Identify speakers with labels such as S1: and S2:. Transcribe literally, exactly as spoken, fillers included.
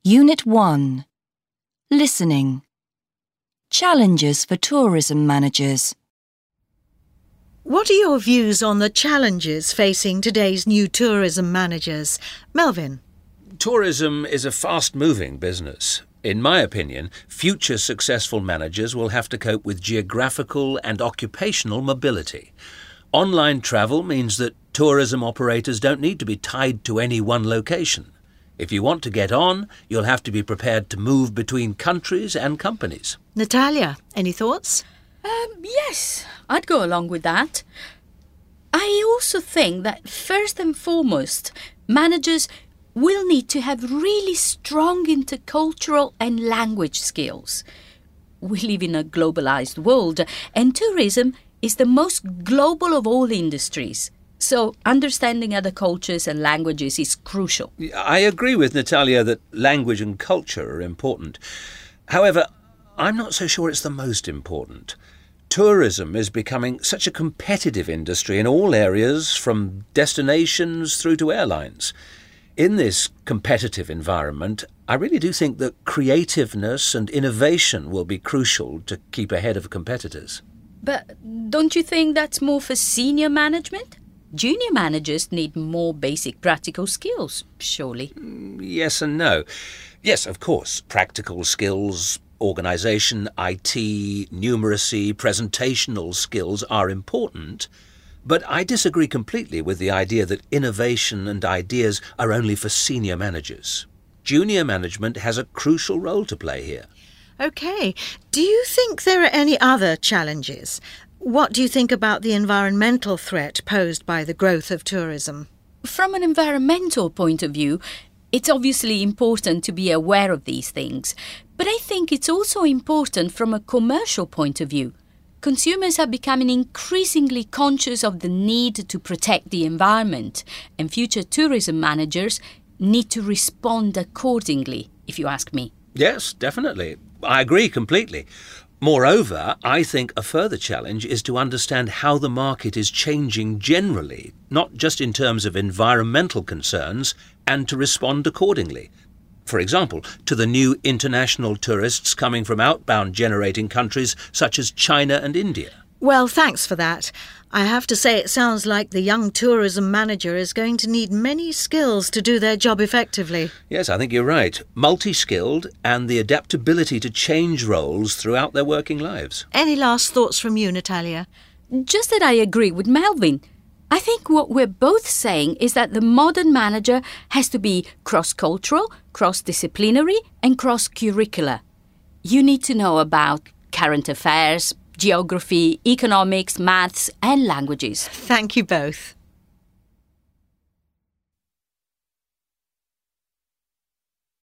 S1: Unit one. Listening. Challenges for tourism managers.
S2: What are your views on the challenges facing today's new tourism managers? Melvin?
S3: Tourism is a fast-moving business. In my opinion, future successful managers will have to cope with geographical and occupational mobility. Online travel means that tourism operators don't need to be tied to any one location. If you want to get on, you'll have to be prepared to move between countries and companies.
S2: Natalia, any thoughts?
S4: Um, yes, I'd go along with that. I also think that first and foremost, managers will need to have really strong intercultural and language skills. We live in a globalized world, and tourism is the most global of all industries. So understanding other cultures and languages is crucial.
S3: I agree with Natalia that language and culture are important. However, I'm not so sure it's the most important. Tourism is becoming such a competitive industry in all areas, from destinations through to airlines. In this competitive environment, I really do think that creativeness and innovation will be crucial to keep ahead of competitors.
S4: But don't you think that's more for senior management? Junior managers need more basic practical skills, surely.
S3: Yes and no. Yes, of course, practical skills, organisation, I T, numeracy, presentational skills are important. But I disagree completely with the idea that innovation and ideas are only for senior managers. Junior management has a crucial role to play here.
S2: OK. Do you think there are any other challenges? What do you think about the environmental threat posed by the growth of tourism?
S4: From an environmental point of view, it's obviously important to be aware of these things. But I think it's also important from a commercial point of view. Consumers are becoming increasingly conscious of the need to protect the environment, and future tourism managers need to respond accordingly, if you ask me.
S3: Yes, definitely. I agree completely. Moreover, I think a further challenge is to understand how the market is changing generally, not just in terms of environmental concerns, and to respond accordingly. For example, to the new international tourists coming from outbound generating countries such as China and India.
S2: Well, thanks for that. I have to say it sounds like the young tourism manager is going to need many skills to do their job effectively.
S3: Yes, I think you're right. Multi-skilled and the adaptability to change roles throughout their working lives.
S2: Any last thoughts from you, Natalia?
S4: Just that I agree with Melvin. I think what we're both saying is that the modern manager has to be cross-cultural, cross-disciplinary and cross-curricular. You need to know about current affairs, geography, economics, maths and languages.
S2: Thank you both.